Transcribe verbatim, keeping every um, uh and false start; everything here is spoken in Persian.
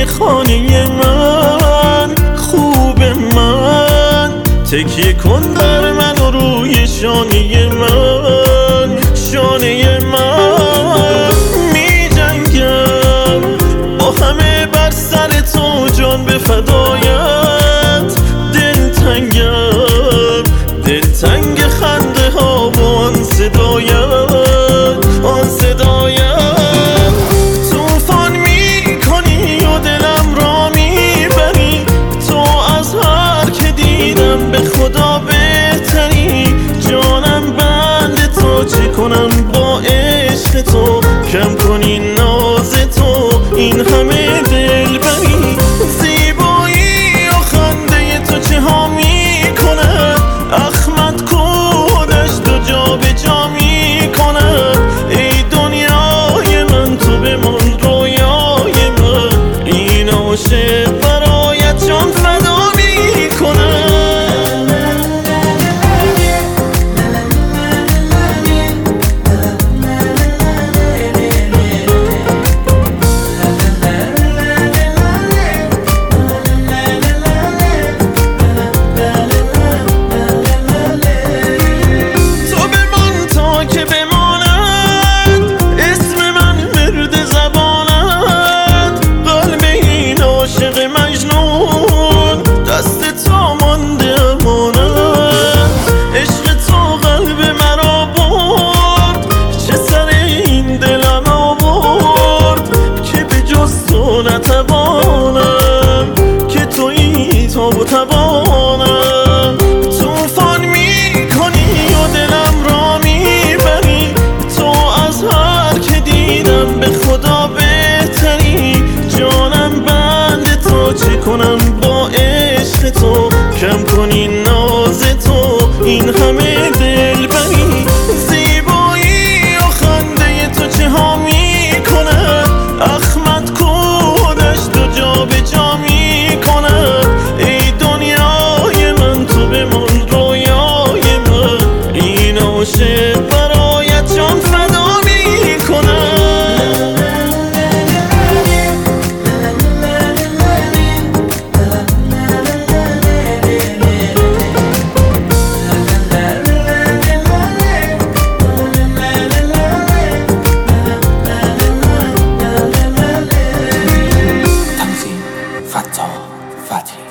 بالای خانه من، خوب من تکیه کن در من و روی شانه من، شانه من. می جنگم با همه بر سر تو جان به فدایت، دلتنگم دلتنگ خنده ها و آن صدایت، آن صدایت. توفان می کنی و دلم را می بری، تو از هر که دیدم به خدا بهتری. جانم بند تو، چه کنم با عشق تو؟ کم کنی ناز تو، این همه دل بری. زیبایی و خنده تو چه ها می کند، اخمد کودش دو جا به جا می کند. ای دنیای من تو بمان رویای من، این عاشق برایت جان فدا می کند. نتوانم که تویی تا و توانم. توفان می کنی و دلم را می بری، تو از هر که دیدم به خدا بهتری. جانم بند تو، چه کنم با عشق تو؟ کم کنی ناز تو، این همه دل بری. زیبایی و خنده تو چه ها می کند، اخمد دو جا به جا می کند. ای دنیای من تو بمان رویای من، این عاشق برایت جان فدا می کند. Fatah Fatih.